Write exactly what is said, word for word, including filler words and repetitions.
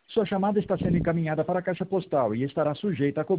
Sua chamada está sendo encaminhada para a caixa postal e estará sujeita a cobrança.